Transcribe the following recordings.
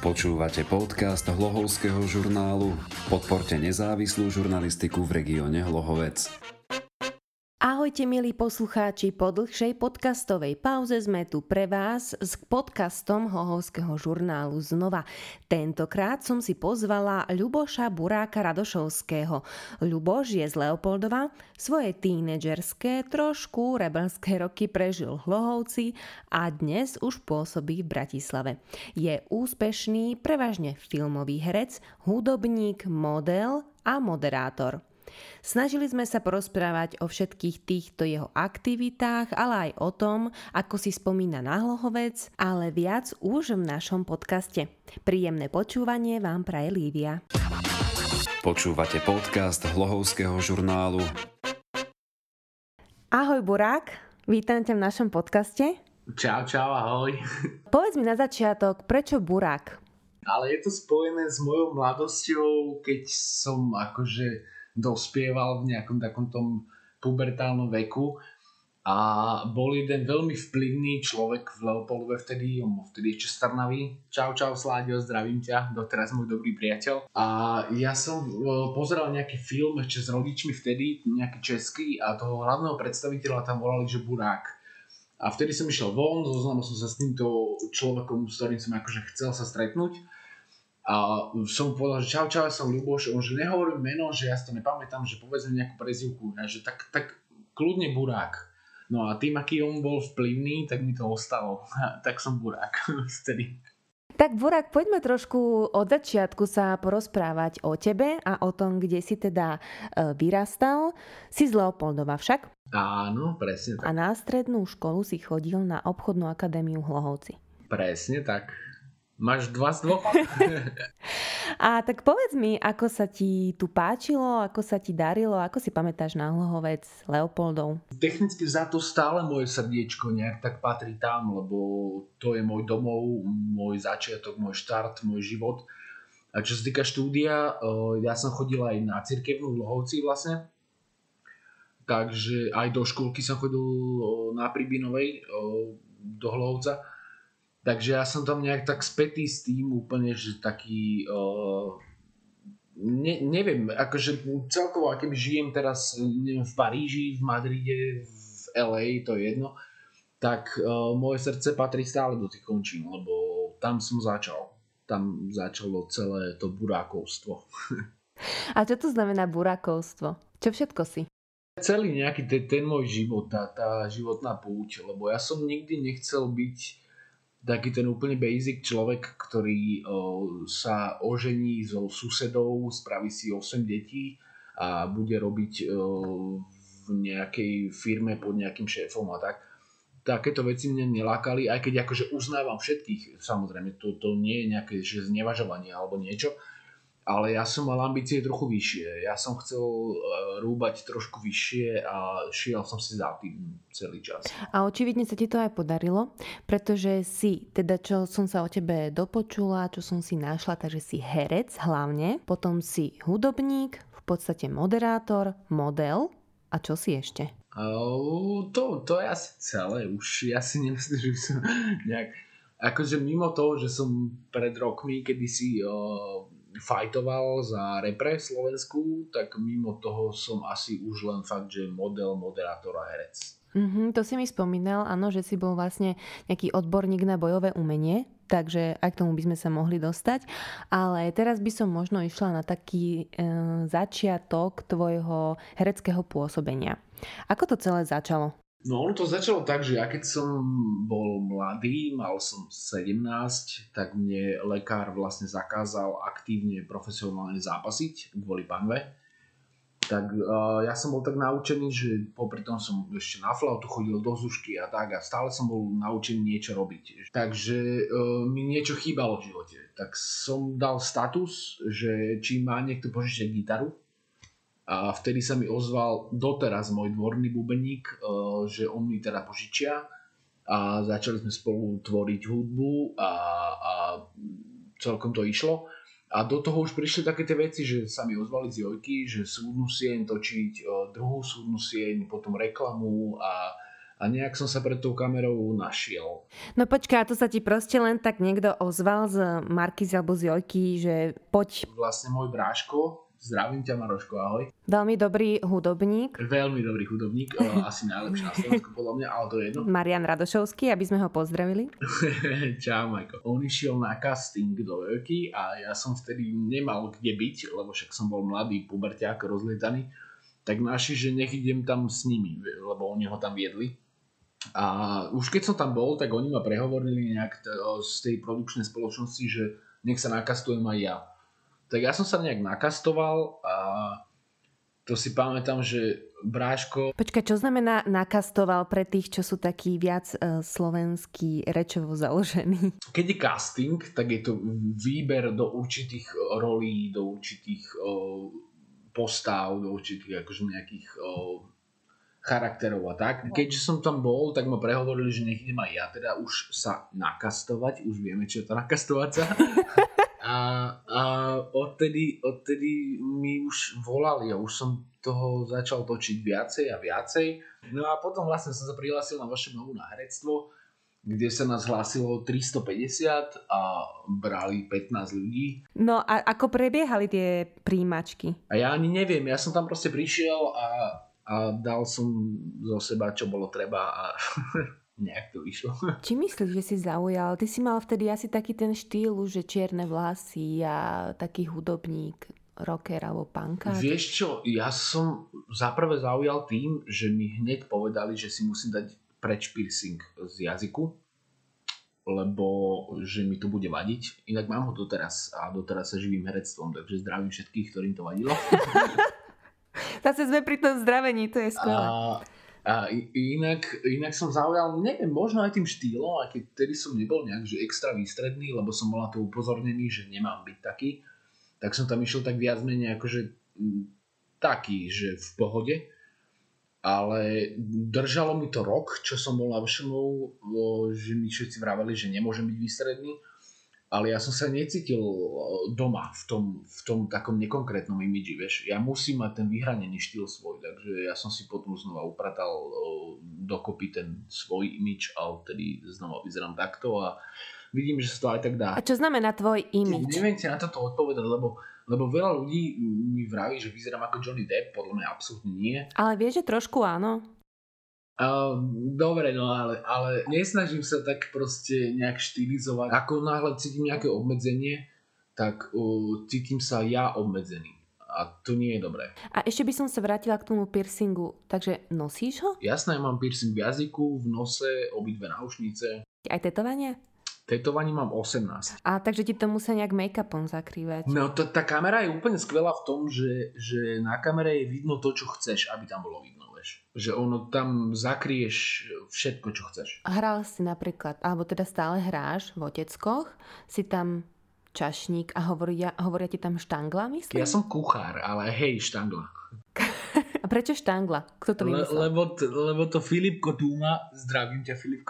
Počúvate podcast Hlohovského žurnálu. Podporte nezávislú žurnalistiku v regióne Hlohovec. Ahojte milí poslucháči, po dlhšej podcastovej pauze sme tu pre vás s podcastom Hlohovského žurnálu znova. Tentokrát som si pozvala Ľuboša Buráka Radošovského. Ľuboš je z Leopoldova, svoje tínedžerské, trošku rebelské roky prežil v Hlohovci a dnes už pôsobí v Bratislave. Je úspešný, prevažne filmový herec, hudobník, model a moderátor. Snažili sme sa porozprávať o všetkých týchto jeho aktivitách, ale aj o tom, ako si spomína na Hlohovec, ale viac už v našom podcaste. Príjemné počúvanie vám praje Lívia. Počúvate podcast Hlohovského žurnálu. Ahoj Burák, vítam ťa v našom podcaste. Čau, ahoj. Povedz mi na začiatok, prečo Burák? Ale je to spojené s mojou mladosťou, keď som akože dospieval v nejakom takom tom pubertálnom veku a bol jeden veľmi vplyvný človek v Leopoldove vtedy, on vtedy ešte starnavý. Čau, Sláďo, zdravím ťa, doteraz môj dobrý priateľ. A ja som pozeral nejaký film ešte s rodičmi vtedy, nejaký český, a toho hlavného predstaviteľa tam volali, že Burák. A vtedy som išiel von, zoznámil som sa s týmto človekom, s ktorým som akože chcel sa stretnúť. A som povedal, že čau, ja som Ľuboš, on že nehovorím meno, že ja si to nepamätám, že povedzme nejakú prezývku, a že tak kľudne Burák. No a tým, aký on bol vplyvný, tak mi to ostalo, tak som Burák vtedy. Tak Burák, poďme trošku od začiatku sa porozprávať o tebe a o tom, kde si teda vyrastal. Si z Leopoldova však? Áno, presne tak. A na strednú školu si chodil na obchodnú akadémiu v Hlohovci. Presne tak. Máš 2 z 2? A tak povedz mi, ako sa ti tu páčilo, ako sa ti darilo, ako si pamätáš na Hlohovec, Leopoldov? Technicky za to stále moje srdiečko nejak tak patrí tam, lebo to je môj domov, môj začiatok, môj štart, môj život. A čo sa týka štúdia, ja som chodil aj na cirkevnú v Hlohovci vlastne. Takže aj do škôlky som chodil na Pribinovej do Hlohovca. Takže ja som tam nejak tak spätý s tým úplne, že taký, neviem, akože celkovo, akým žijem teraz, neviem, v Paríži, v Madride, v LA, to je jedno, tak moje srdce patrí stále do tých končín, lebo tam som začal. Tam začalo celé to burákovstvo. A čo to znamená burákovstvo? Čo všetko si? Celý nejaký ten môj život, tá životná púť, lebo ja som nikdy nechcel byť taký ten úplne basic človek, ktorý sa ožení so susedou, spraví si 8 detí a bude robiť v nejakej firme pod nejakým šéfom a tak. Takéto veci mňa nelákali, aj keď akože uznávam všetkých, samozrejme, to nie je nejaké že znevažovanie alebo niečo, ale ja som mal ambície trochu vyššie. Ja som chcel rúbať trošku vyššie a šiel som si za tým celý čas. A očividne sa ti to aj podarilo, pretože si, teda čo som sa o tebe dopočula, čo som si našla, takže si herec hlavne, potom si hudobník, v podstate moderátor, model a čo si ešte? To je asi celé. Už ja si nemyslím, že by som nejak... Akože mimo toho, že som pred rokmi kedysi fajtoval za repre Slovensku, tak mimo toho som asi už len fakt, že model, moderátor a herec. To si mi spomínal, áno, že si bol vlastne nejaký odborník na bojové umenie, takže aj k tomu by sme sa mohli dostať. Ale teraz by som možno išla na taký začiatok tvojho hereckého pôsobenia. Ako to celé začalo? No ono to začalo tak, že ja keď som bol mladý, mal som 17, tak mne lekár vlastne zakázal aktívne profesionálne zápasiť kvôli panve. Tak ja som bol tak naučený, že popri tom som ešte na flautu chodil do zušky a tak a stále som bol naučený niečo robiť. Takže mi niečo chýbalo v živote. Tak som dal status, že či má niekto požičať gitaru. A vtedy sa mi ozval doteraz môj dvorný bubeník, že on mi teda požičia a začali sme spolu tvoriť hudbu a celkom to išlo. A do toho už prišli také tie veci, že sa mi ozvali z Jojky, že súdnu sieň točiť, druhú súdnu sieň, potom reklamu a nejak som sa pred tou kamerou našiel. No počkaj, a to sa ti proste len tak niekto ozval z Markízy alebo z Jojky, že poď. Vlastne môj bráško, zdravím ťa Maroško, ahoj. Veľmi dobrý hudobník. Veľmi dobrý hudobník, asi najlepší na Slovensku podľa mňa, ale to je jedno. Marian Radošovský, aby sme ho pozdravili. Čau, Majko. On išiel na casting do Jojky a ja som vtedy nemal kde byť, lebo však som bol mladý puberťák, rozlietaný. Tak naši, že nech idem tam s nimi, lebo oni ho tam viedli. A už keď som tam bol, tak oni ma prehovorili nejak z tej produkčnej spoločnosti, že nech sa nakastujem aj ja. Tak ja som sa nejak nakastoval a to si pamätám, že bráško... Počkaj, čo znamená nakastoval pre tých, čo sú takí viac slovenský rečovo založení? Keď je casting, tak je to výber do určitých rolí, do určitých postav, do určitých akože nejakých charakterov a tak. Keďže som tam bol, tak ma prehovorili, že nech idem aj ja teda už sa nakastovať, už vieme, čo je to nakastovať sa. A odtedy mi už volali a už som toho začal točiť viacej a viacej. No a potom vlastne som sa prihlásil na vaše MOVu na herectvo, kde sa nás hlásilo 350 a brali 15 ľudí. No a ako prebiehali tie príjmačky? A ja ani neviem, ja som tam proste prišiel a dal som zo seba, čo bolo treba a nejak to vyšlo. Či myslíš, že si zaujal? Ty si mal vtedy asi taký ten štýl, že čierne vlasy a taký hudobník, rocker alebo punkár. Vieš čo, ja som zaprvé zaujal tým, že mi hneď povedali, že si musím dať preč piercing z jazyku, lebo že mi to bude vadiť. Inak mám ho doteraz a doteraz sa živím herectvom, takže zdravím všetkých, ktorým to vadilo. Zase sme pri tom zdravení, to je skvelé. A inak som zaujal, neviem, možno aj tým štýlom, aj keď tedy som nebol nejak že extra výstredný, lebo som bol na to upozornený, že nemám byť taký, tak som tam išiel tak viac menej akože taký, že v pohode. Ale držalo mi to rok, čo som bol na VŠMU, že mi všetci vraveli, že nemôžem byť výstredný. Ale ja som sa necítil doma v tom takom nekonkrétnom imidži, vieš. Ja musím mať ten vyhranený štýl svoj, takže ja som si potom znova upratal dokopy ten svoj imidž a odtedy znova vyzerám takto a vidím, že sa to aj tak dá. A čo znamená tvoj imidž? Neviem si na toto odpovedať, lebo veľa ľudí mi vraví, že vyzerám ako Johnny Depp, podľa mňa absolútne nie. Ale vieš, že trošku áno. Dobre, no ale nesnažím sa tak proste nejak štylizovať. Ako náhle cítim nejaké obmedzenie, tak cítim sa ja obmedzený. A to nie je dobré. A ešte by som sa vrátila k tomu piercingu. Takže nosíš ho? Jasné, mám piercing v jazyku, v nose, obidve náušnice. Aj tetovanie? Tetovaní mám 18. A takže ti to musia nejak make-upom zakrývať. No tá kamera je úplne skvelá v tom, že na kamere je vidno to, čo chceš, aby tam bolo vidno. Že ono tam zakrieš všetko, čo chceš. Hral si napríklad, alebo teda stále hráš v Oteckoch, si tam čašník a hovoria ti tam štangla, myslím? Ja som kuchár, ale hej, štangla. A prečo štangla? Kto to vymyslel? Lebo to Filip Kotúma, zdravím ťa Filipko.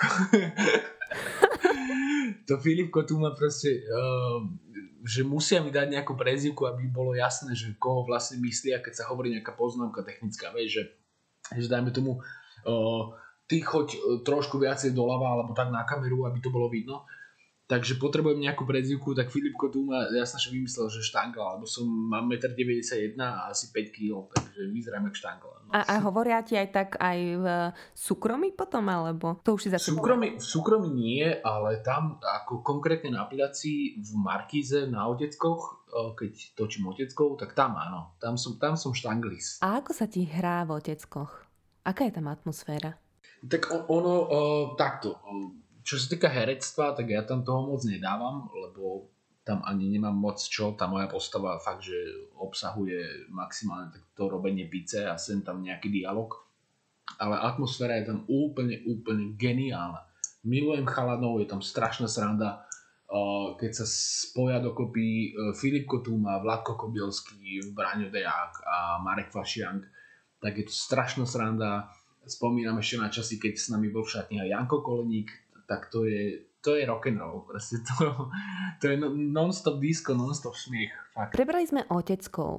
To Filip Kotúma proste, že musia mi dať nejakú prezývku, aby bolo jasné, že koho vlastne myslia, keď sa hovorí nejaká poznámka technická, vieš, že dajme tomu, ty choď trošku viacej doľava alebo tak na kameru, aby to bolo vidno. Takže potrebujem nejakú prezývku, tak Filip Kotúma jasne, že vymyslel, že štangla, lebo mám 1,91 m a asi 5 kg, takže vyzerám jak štangla. No. A hovoria ti aj tak aj v súkromí potom, alebo to už si zase... V súkromí nie, ale tam ako konkrétne na aplikácii v Markíze na Oteckoch, keď točím Oteckov, tak tam áno, tam som štanglis. A ako sa ti hrá v Oteckoch? Aká je tam atmosféra? Tak ono takto... Čo sa týka herectva, tak ja tam toho moc nedávam, lebo tam ani nemám moc čo. Tá moja postava fakt, že obsahuje maximálne to robenie pice a sem tam nejaký dialog. Ale atmosféra je tam úplne geniálna. Milujem chalanov, je tam strašná sranda. Keď sa spoja dokopy Filip Kotúma, Vladko Kobielský, Braňo Deák a Marek Fašiank, tak je to strašná sranda. Spomínam ešte na časy, keď s nami bol v šatni aj Janko Koleník, tak to je rock'n'roll. Proste to je non-stop disco, non-stop smiech. Fakt. Prebrali sme Oteckov.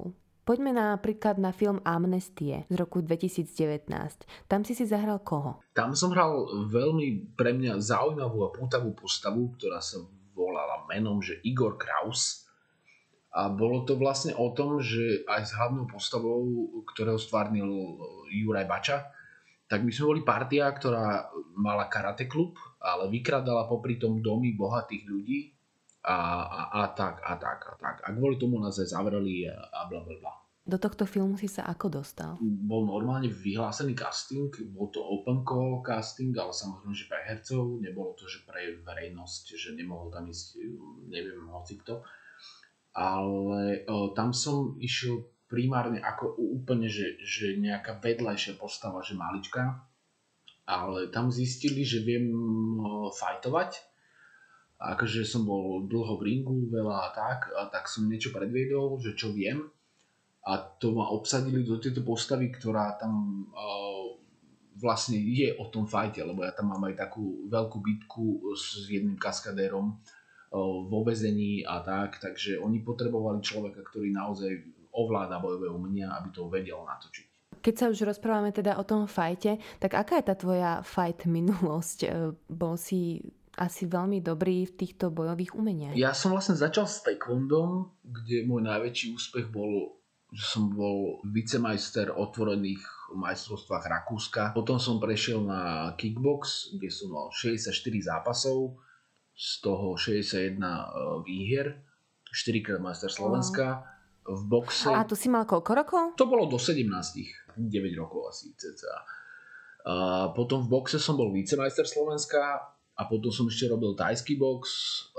Poďme napríklad na film Amnestie z roku 2019. Tam si zahral koho? Tam som hral veľmi pre mňa zaujímavú a pútavú postavu, ktorá sa volala menom, že Igor Kraus. A bolo to vlastne o tom, že aj s hlavnou postavou, ktorého stvárnil Juraj Bača, tak my sme boli partia, ktorá mala karate klub, ale vykradala popri tom domy bohatých ľudí a tak. A kvôli tomu nás aj zavreli a blablabla. Do tohto filmu si sa ako dostal? Bol normálne vyhlásený casting, bol to open call casting, ale samozrejme, že pre hercov, nebolo to, že pre verejnosť, že nemohol tam ísť, neviem, hocikto. Ale tam som išiel primárne ako úplne, že nejaká vedľajšia postava, že malička. Ale tam zistili, že viem fajtovať. Akože som bol dlho v ringu, veľa a tak som niečo predviedol, že čo viem. A to ma obsadili do tejto postavy, ktorá tam vlastne je o tom fajte, lebo ja tam mám aj takú veľkú bitku s jedným kaskadérom vo väzení a tak, takže oni potrebovali človeka, ktorý naozaj ovláda bojové umenia, aby to vedel natočiť. Keď sa už rozprávame teda o tom fajte, tak aká je tá tvoja fight minulosť? Bol si asi veľmi dobrý v týchto bojových umeniach. Ja som vlastne začal s taekwondom, kde môj najväčší úspech bol, že som bol vicemajster otvorených majstrovstvách Rakúska. Potom som prešiel na kickbox, kde som mal 64 zápasov, z toho 61 výhier, 4-krát majster Slovenska. V boxe... A to si mal koľko rokov? To bolo do 17, 9 rokov asi cca. Potom v boxe som bol vicemajster Slovenska a potom som ešte robil thajský box,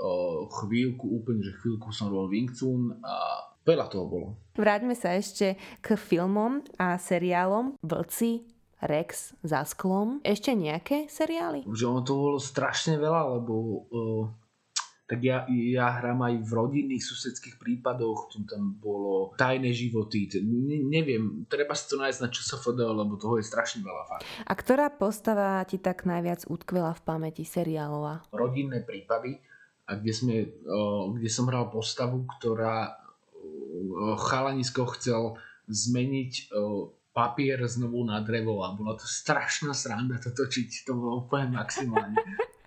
chvíľku som robil Wing Chun a veľa toho bolo. Vráťme sa ešte k filmom a seriálom Vlci, Rex, Za sklom. Ešte nejaké seriály? Že ono to bolo strašne veľa, lebo tak ja hrám aj v rodinných susedských prípadoch, tam bolo Tajné životy, neviem, treba si to nájsť na ČSFD, lebo toho je strašne veľa fakt. A ktorá postava ti tak najviac utkvela v pamäti seriálová? Rodinné prípady, a kde som hral postavu, ktorá chalanisko chcel zmeniť papier znovu na drevo a bola to strašná sranda to točiť, to bolo úplne maximálne.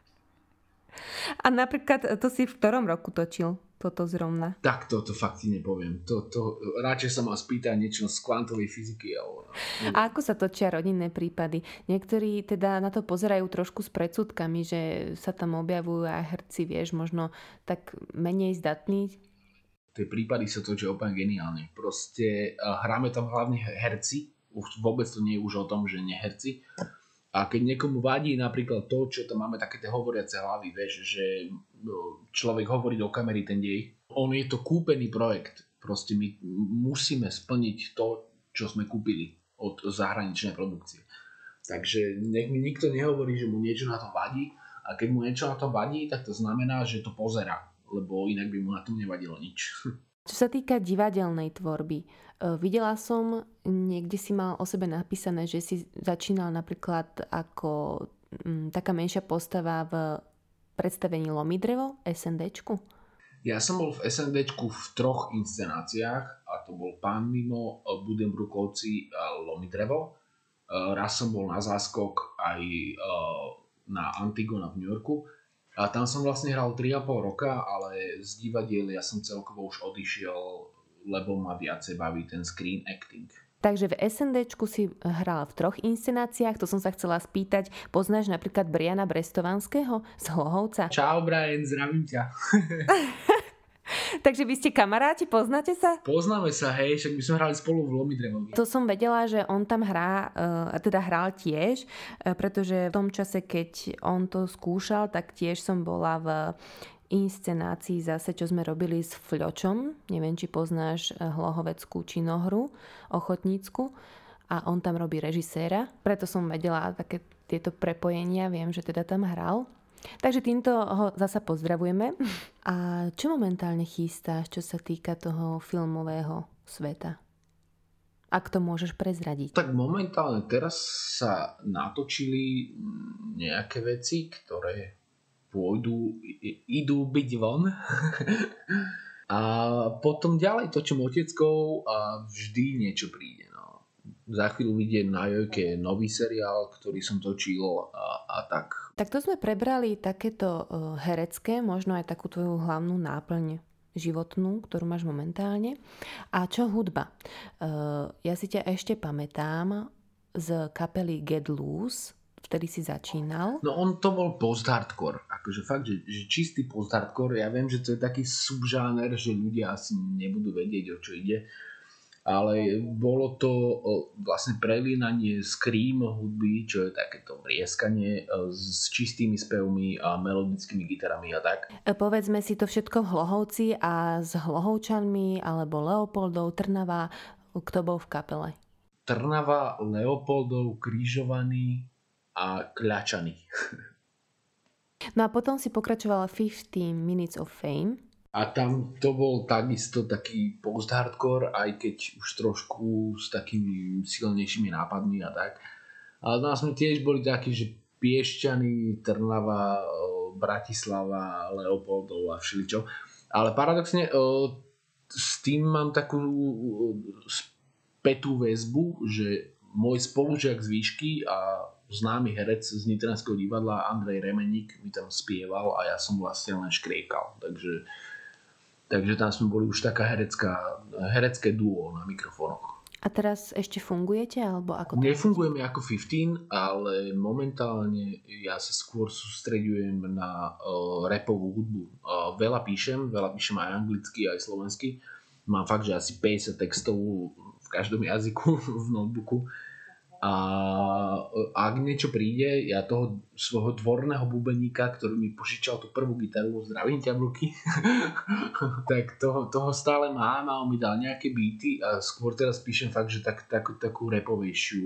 A napríklad to si v ktorom roku točil toto zrovna? Tak to fakt ti nepoviem. Radšej sa ma spýta niečo z kvantovej fyziky. A ako sa točia rodinné prípady? Niektorí teda na to pozerajú trošku s predsudkami, že sa tam objavujú aj herci, vieš, možno tak menej zdatní. Tie prípady sa točia úplne geniálne. Proste hráme tam hlavne herci. Už vôbec to nie je už o tom, že nie herci. A keď niekomu vadí napríklad to, čo tam máme také tie hovoriace hlavy, vieš, že človek hovorí do kamery ten dej. Je to kúpený projekt. Proste my musíme splniť to, čo sme kúpili od zahraničnej produkcie. Takže nech mi nikto nehovorí, že mu niečo na to vadí. A keď mu niečo na to vadí, tak to znamená, že to pozerá. Lebo inak by mu na tom nevadilo nič. Čo sa týka divadelnej tvorby, videla som, niekde si mal o sebe napísané, že si začínal napríklad ako taká menšia postava v predstavení Lomidrevo, SNDčku. Ja som bol v SNDčku v 3 inscenáciách a to bol Pán Mimo, Budembrukovci a Lomidrevo. Raz som bol na záskok aj na Antigona v New Yorku. A tam som vlastne hral 3,5 roka, ale z divadiel ja som celkovo už odišiel, lebo ma viacej baví ten screen acting. Takže v SNDčku si hral v 3 inscenáciách, to som sa chcela spýtať. Poznáš napríklad Briana Brestovánského z Hlohovca? Čau Brian, zdravím ťa. Takže vy ste kamaráti, poznáte sa? Poznáme sa, hej, však my sme hrali spolu v Lomidrevovi. To som vedela, že on tam hrá, teda hral tiež, pretože v tom čase, keď on to skúšal, tak tiež som bola v inscenácii zase, čo sme robili s Fľočom. Neviem, či poznáš hlohoveckú činohru, ochotnícku. A on tam robí režiséra. Preto som vedela také tieto prepojenia, viem, že teda tam hral. Takže týmto ho zasa pozdravujeme. A čo momentálne chystáš, čo sa týka toho filmového sveta? Ak to môžeš prezradiť. Tak momentálne teraz sa natočili nejaké veci, ktoré idú byť von. A potom ďalej točím Oteckou a vždy niečo príde. No. Za chvíľu vidie na Jojke nový seriál, ktorý som točil a tak. Tak to sme prebrali takéto herecké, možno aj takú tvoju hlavnú náplň životnú, ktorú máš momentálne. A čo hudba? Ja si ťa ešte pamätám z kapely Get Loose, vtedy si začínal. No on to bol post-hardcore. Akože fakt, že čistý post-hardcore. Ja viem, že to je taký subžáner, že ľudia asi nebudú vedieť, o čo ide. Ale bolo to vlastne prelínanie scream hudby, čo je takéto vrieskanie s čistými spevmi a melodickými gitarami a tak. Povedzme si to všetko v Hlohovci a s Hlohovčanmi alebo Leopoldov, Trnava, kto bol v kapele? Trnava, Leopoldov, Krížovaný a Kľačany. No a potom si pokračovala 15 Minutes of Fame. A tam to bol takisto taký post-hardcore, aj keď už trošku s takými silnejšími nápadmi a tak. Ale nás sme tiež boli takí, že Piešťany, Trnava, Bratislava, Leopoldov a všeličo. Ale paradoxne s tým mám takú spätú väzbu, že môj spolužiak z výšky a známy herec z Nitranského divadla Andrej Remeník mi tam spieval a ja som vlastne len škriekal. Takže tam sme boli už taká herecké duo na mikrofónoch. A teraz ešte fungujete? Alebo ako to Nefungujeme ako 15, ale momentálne ja sa skôr sústreďujem na rapovú hudbu. Veľa píšem aj anglicky, aj slovensky. Mám fakt, že asi 50 textov v každom jazyku v notebooku. A ak niečo príde, ja toho svojho dvorného bubeníka, ktorý mi požičal tú prvú gitaru, zdravím ťa, Bruky, tak toho stále mám a on mi dal nejaké beaty a skôr teraz píšem fakt, že takú rapovejšiu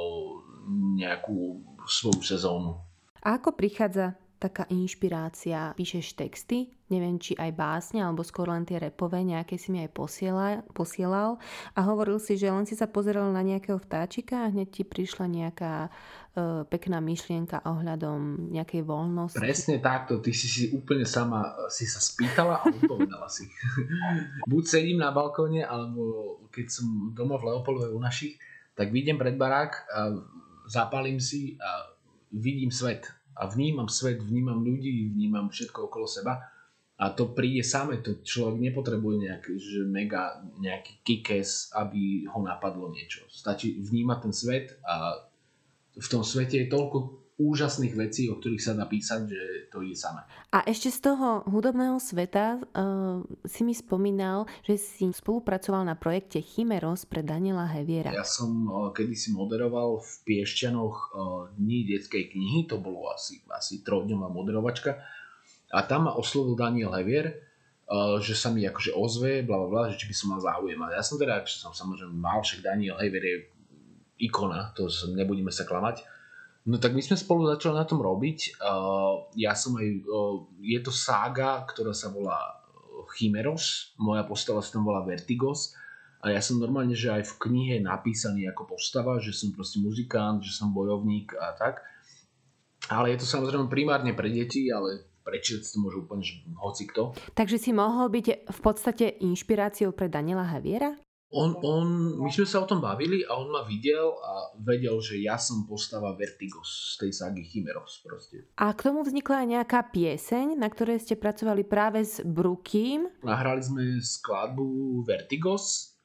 nejakú svoju sezónu. A ako prichádza taká inšpirácia? Píšeš texty? Neviem, či aj básne, alebo skôr len tie rapové, nejaké si mi aj posielal. A hovoril si, že len si sa pozeral na nejakého vtáčika a hneď ti prišla nejaká pekná myšlienka ohľadom nejakej voľnosti. Presne takto, ty si úplne sama si sa spýtala a odpovedala si. Buď sedím na balkóne, alebo keď som doma v Leopoldove u našich, tak vidím pred barák a zapalím si a vidím svet. A vnímam svet, vnímam ľudí, vnímam všetko okolo seba. A to príde samé, to človek nepotrebuje nejaký kick-ass, aby ho napadlo niečo. Stačí vnímať ten svet a v tom svete je toľko úžasných vecí, o ktorých sa dá písať, že to je samé. A ešte z toho hudobného sveta si mi spomínal, že si spolupracoval na projekte Chimeros pre Daniela Heviera. Ja som kedysi moderoval v Piešťanoch Dni detskej knihy, to bolo asi 3-dňová moderovačka. A tam ma oslovil Daniel Hevier, že sa mi akože ozve, blablabla, že či by som mal záujem. A ja som teda, že som samozrejme mal, však Daniel Hevier je ikona, to nebudeme sa klamať. No tak my sme spolu začali na tom robiť. Ja som aj, je to sága, ktorá sa volá Chimeros, moja postava sa tam volá Vertigos. A ja som normálne, že aj v knihe napísaný ako postava, že som proste muzikant, že som bojovník a tak. Ale je to samozrejme primárne pre deti, ale prečítať to môže úplne hocikto. Takže si mohol byť v podstate inšpiráciou pre Daniela Heviera? My sme sa o tom bavili a on ma videl a vedel, že ja som postava Vertigos z tej ságy Chimeros proste. A k tomu vznikla aj nejaká pieseň, na ktorej ste pracovali práve s Brukým? Nahrali sme skladbu Vertigos,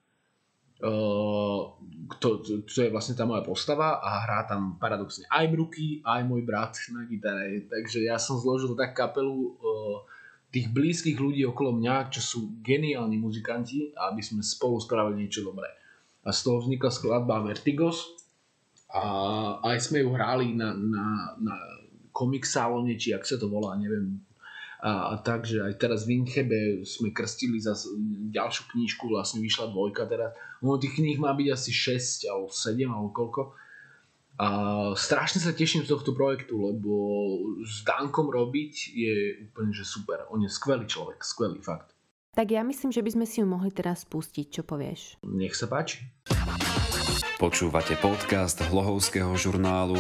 to je vlastne tá moja postava a hrá tam paradoxne aj Bruky, aj môj brat na gitare. Takže ja som zložil tak kapelu tých blízkych ľudí okolo mňa, čo sú geniálni muzikanti, aby sme spolu spravili niečo dobré. A z toho vznikla skladba Vertigos a aj sme ju hrali na Comic Salone, či jak sa to volá, neviem. A takže aj teraz v Inchebe sme krstili za ďalšiu knižku, vlastne vyšla 2 teraz. No tých kníh má byť asi 6 alebo 7 alebo koľko. A strašne sa teším z tohto projektu, lebo s Dankom robiť je úplne že super. On je skvelý človek, skvelý fakt. Tak ja myslím, že by sme si ju mohli teraz pustiť, čo povieš? Nech sa páči. Počúvate podcast Hlohovského žurnálu.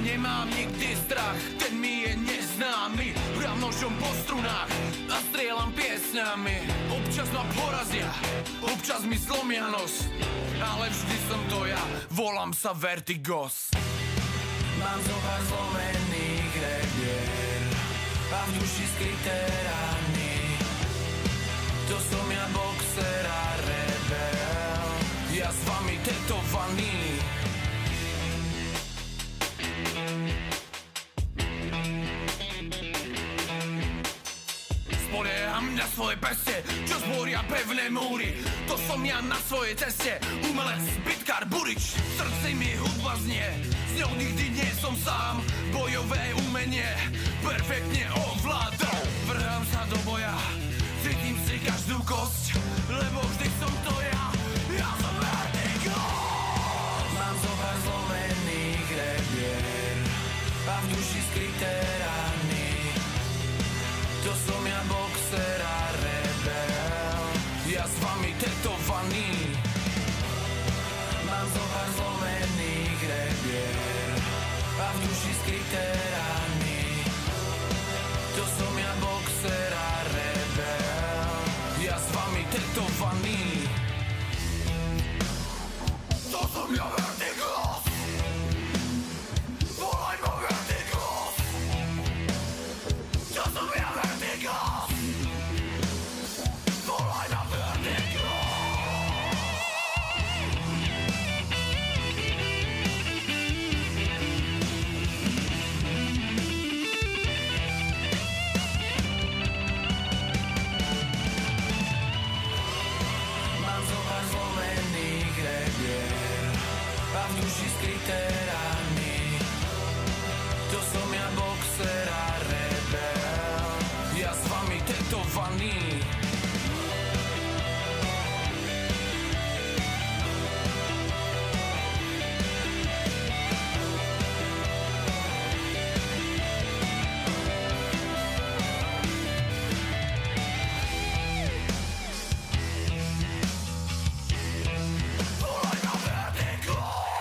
nemám nikdy strach, ten mi je neznámy. Hrám nožom po strunách a strieľam piesňami. Občas ma porazia, občas mi zlomia nos, ale vždy som to ja, volám sa Vertigos. Mám zo pár zlomených rebier a v duši skryté rány. To som ja boxer a rebel, ja s vami tetovaný. Spolieham na svoje peste, čo zboria pevné múry. To som ja na svojej ceste, umelec, bitkár, burič. V srdci mi hudba znie, s ňou nikdy nie som sám. Bojové umenie perfektne ovládam. Vrhám sa do boja, cítim si každú kosť, lebo vždy som to ja, ja som Vertigo. Mám zo pár zlomených rebier a v duši skryté rány. To som ja boxer a rebel, ja s vami tetovaný. Mám zo pár zlomených rebier a v duši skryté rány. To som ja boxer a rebel, ja s vami tetovaný. To som ja Vertigos, volaj ma Vertigos. To som ja Vertigos, volaj ma Vertigos. Mám zo pár zlomených rebier a v duši skryté rány. To som ja boxer a rebel, ja s vami tetovaný. Volaj ma Vertigo.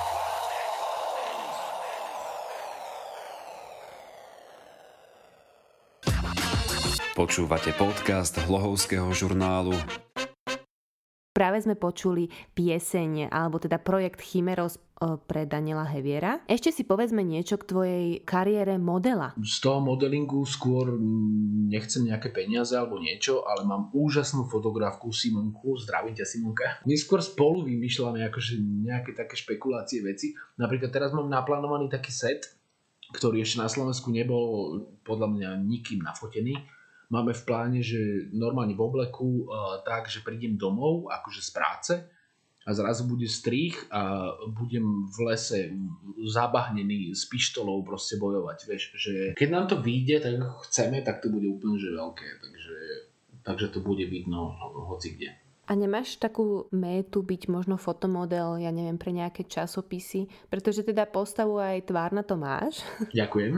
Počúvate podcast Hlohovského žurnálu. Práve sme počuli pieseň, alebo teda projekt Chimeros pre Daniela Heviera. Ešte si povedzme niečo k tvojej kariére modela. Z toho modelingu skôr nechcem nejaké peniaze alebo niečo, ale mám úžasnú fotografku Simonku. Zdravím ťa, Simonka. My skôr spolu vymýšľame akože nejaké také špekulácie veci. Napríklad teraz mám naplánovaný taký set, ktorý ešte na Slovensku nebol podľa mňa nikým nafotený. Máme v pláne, že normálne v obleku tak, že prídem domov akože z práce a zrazu bude strih a budem v lese zabahnený s pištolou proste bojovať. Vieš, že keď nám to vyjde, tak ako chceme, tak to bude úplne že veľké. Takže to bude vidno hoci kde. A nemáš takú métu byť možno fotomodel, ja neviem, pre nejaké časopisy? Pretože teda postavu aj tvár na to máš. Ďakujem.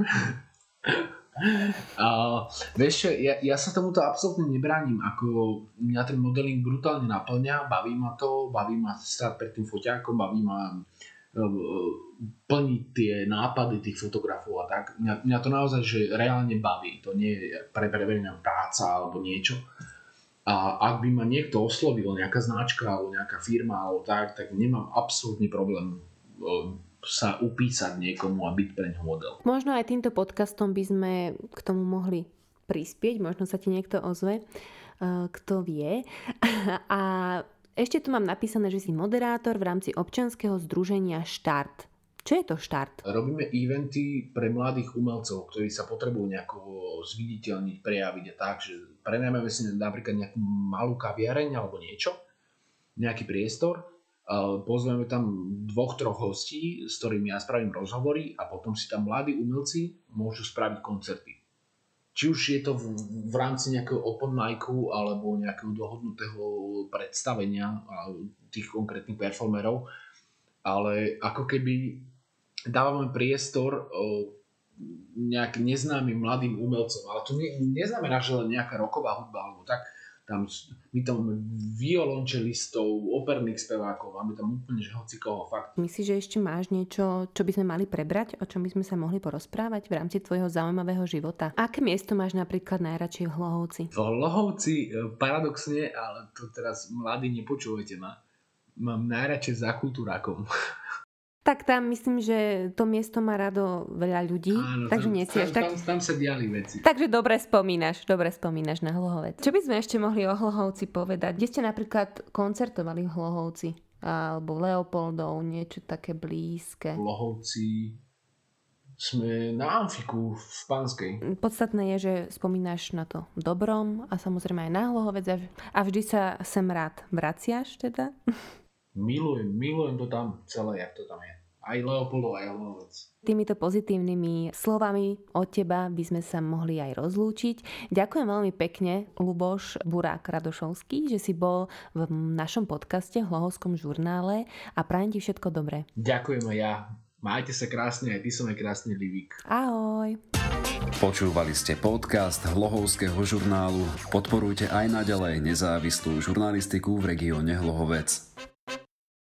Vieš čo, ja sa tomuto absolútne nebránim, ako mňa ten modeling brutálne naplňa, baví ma stať pred tým foťákom, baví ma plniť tie nápady tých fotografov a tak. Mňa to naozaj že reálne baví, to nie je preverená práca alebo niečo. A ak by ma niekto oslovil, nejaká značka alebo nejaká firma alebo tak nemám absolútny problém sa upísať niekomu a byť pre ňo model. Možno aj týmto podcastom by sme k tomu mohli prispieť, možno sa ti niekto ozve, kto vie. A ešte tu mám napísané, že si moderátor v rámci občianskeho združenia Štart. Čo je to Štart? Robíme eventy pre mladých umelcov, ktorí sa potrebujú nejako zviditeľniť, prejaviť a tak, že prenajmeme si napríklad nejakú malú kaviareň alebo niečo, nejaký priestor. Pozveme tam 2-3 hostí, s ktorými ja spravím rozhovory a potom si tam mladí umelci môžu spraviť koncerty. Či už je to v rámci nejakého open micu alebo nejakého dohodnutého predstavenia tých konkrétnych performerov, ale ako keby dávame priestor nejakým neznámym mladým umelcom, ale to neznamená, že len nejaká rocková hudba alebo tak. my tam violončelistov, operných spevákov, máme tam úplne že hocikoho fakt. Myslíš, že ešte máš niečo, čo by sme mali prebrať, o čom by sme sa mohli porozprávať v rámci tvojho zaujímavého života? Aké miesto máš napríklad najradšej v Hlohovci? V Hlohovci, paradoxne, ale to teraz mladí nepočúvajte ma, mám najradšej za Kultúrákom. Tak tam myslím, že to miesto má rado veľa ľudí, áno, takže nie si až tak... Tam sa diali veci. Takže dobre spomínaš na Hlohovec. Čo by sme ešte mohli o Hlohovci povedať? Kde ste napríklad koncertovali v Hlohovci? Alebo Leopoldov, niečo také blízke? V Hlohovci sme na Amfiku v Panskej. Podstatné je, že spomínaš na to dobrom a samozrejme aj na Hlohovec a vždy sa sem rád vraciaš teda? Milujem to tam celé, jak to tam je. Aj Leopoldov, aj Hlohovec. Týmito pozitívnymi slovami od teba by sme sa mohli aj rozlúčiť. Ďakujem veľmi pekne, Ľuboš Burák Radošovský, že si bol v našom podcaste v Hlohovskom žurnále a prajem ti všetko dobré. Ďakujem aj ja. Majte sa krásne, aj ty som aj krásny Livík. Ahoj. Počúvali ste podcast Hlohovského žurnálu. Podporujte aj naďalej nezávislú žurnalistiku v regióne Hlohovec.